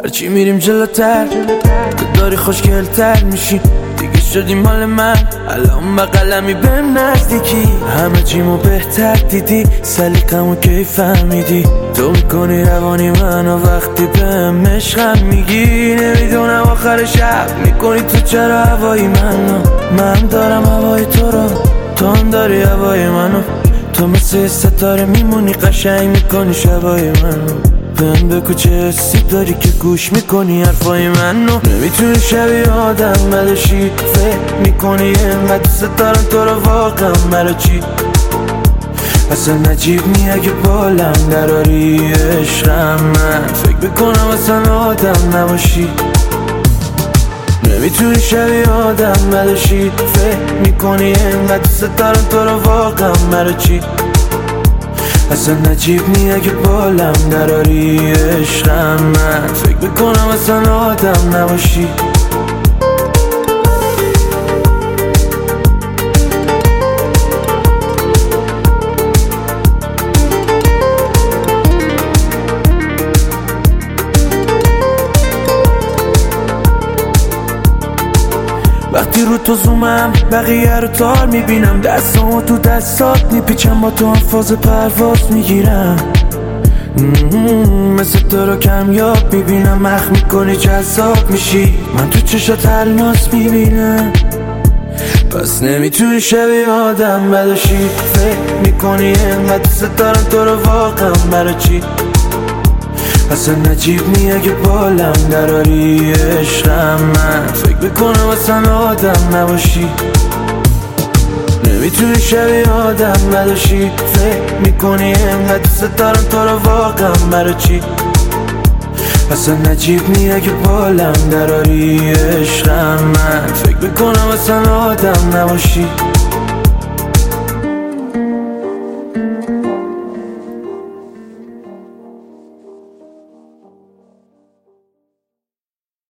هرچی میریم جلوتر تو داری خوشگلتر میشی، دیگه شدی مال من، الان بقلمی بهم نزدیکی، همه چیمو بهتر دیدی، سلیقمو کی فهمیدی، تو میکنی روانی منو وقتی بهم عشقم میگی، نمیدونم آخر شب میکنی تو چرا هوای منو، من دارم هوای تو رو، تو هم داری هوای منو، تو مثل ستاره میمونی قشنگ میکنی شبای منو، بهم بگو چه حسی داری که گوش میکنی حرفای منو، نمیتونی شبیه آدم بلشی، فکر میکنی اینقدر دوست دارم تو رو واقعا مرا چی، اصلا نجیب نی اگه بالم دراری عشقم، من فکر بکنم اصلا آدم نباشی، نمیتونی شبیه آدم بلشی، فکر میکنی اینقدر دوست دارم تو رو واقعا مرا چی، اصلا نجیب نی اگه بالم دراری عشقم، من فکر بکنم اصلا آدم نباشی. وقتی رو تو زومم بقیه رو تار میبینم، دستامو تو دستات میپیچم، با تو هم فاز پرواز میگیرم، مثل تو رو کمیاب میبینم، مخ میکنی جذاب میشی، من تو چشات الماس میبینم، پس نمیتونی شبیه آدم بلاشی، فکر میکنی اینقدر دوست دارم تو رو واقعا برا چی، اصلا نجیب نی اگه بالم دراری عشقم، من فکر بکنم اصلا آدم نباشی، نمیتونی شبیه آدم بلاشی، فکر میکنی اینقدر دوست دارم تو رو واقعا برا چی، اصلا نجیب نی اگه بالم دراری عشقم، من فکر بکنم اصلا آدم نباشی.